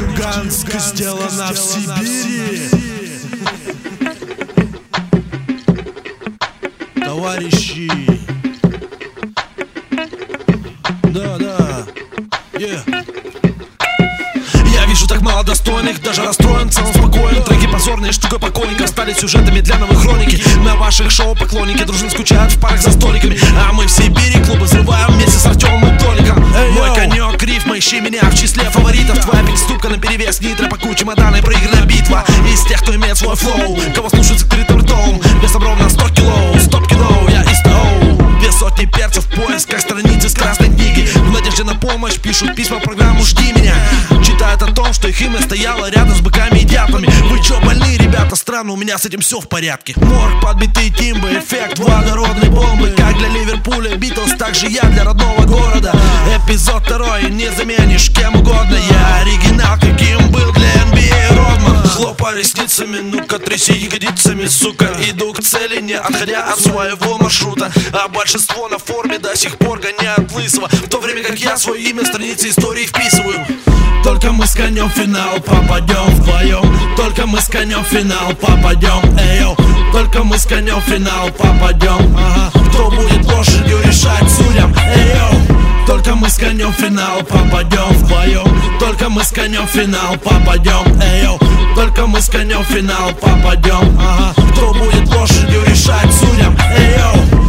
Луганск сделана в Сибири. Товарищи, да, Я вижу так мало достойных, даже расстроен, целом спокоен. Треки позорные, штукой покойников стали сюжетами для новой хроники. На ваших шоу поклонники дружно скучают в парах за столиками. А мы в Сибири клубы взрываем вместе с Артемом и Толиком. Мой конек рифма, ищи меня в числе фаворитов. Твоя ступка наперевес, нитро пакуй чемоданы, проигранная битва. Из тех, кто имеет свой флоу, кого слушают с открытым ртом. Весом ровно 100 кило, стоп кило, я из ТО. Две сотни перцев в поисках страницы с красной книги. В надежде на помощь пишут письма в программу «Жди меня». Читают о том, что их имя стояло рядом с быками и дятлами. Вы чё, больные ребята? Странно, у меня с этим все в порядке. Морг, подбитые тимбы, эффект водородной бомбы. Как для Ливерпуля, Битлз, так же я для родного города. Эпизод 2, не заменишь кем угодно. Я оригинал, каким был для NBA Родман. Хлопай ресницами, ну-ка тряси ягодицами, сука. Иду к цели, не отходя от своего маршрута. А большинство на форме до сих пор гоняют лысого, в то время как я свое имя в странице истории вписываю. Только мы с конем в финал попадем вдвоем. Только мы с конем в финал попадем, эйо. Только мы с конем в финал попадем. Кто будет лошадью решать судьям, эйо. Только мы с конем в финал попадем вдвоем. Только мы с конем в финал попадем, эйо. Только мы с конем в финал попадем. Кто будет лошадью решать судьям, эйо.